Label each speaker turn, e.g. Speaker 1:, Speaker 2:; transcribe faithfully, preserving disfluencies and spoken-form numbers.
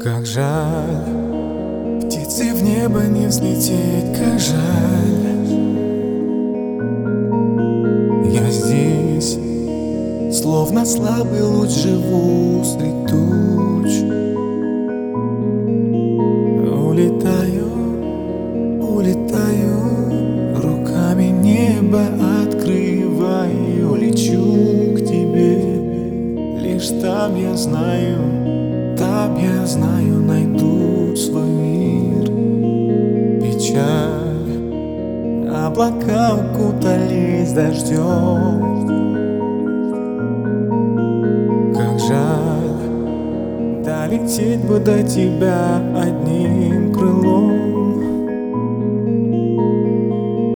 Speaker 1: Как жаль, птицы в небо не взлететь, как жаль. Я здесь, словно слабый луч, живу средь туч. Улетаю, улетаю, руками небо открываю. Лечу к тебе, лишь там я знаю, там я знаю, найду свой мир. Печаль, облака укутались дождем. Как жаль, долететь бы до тебя одним.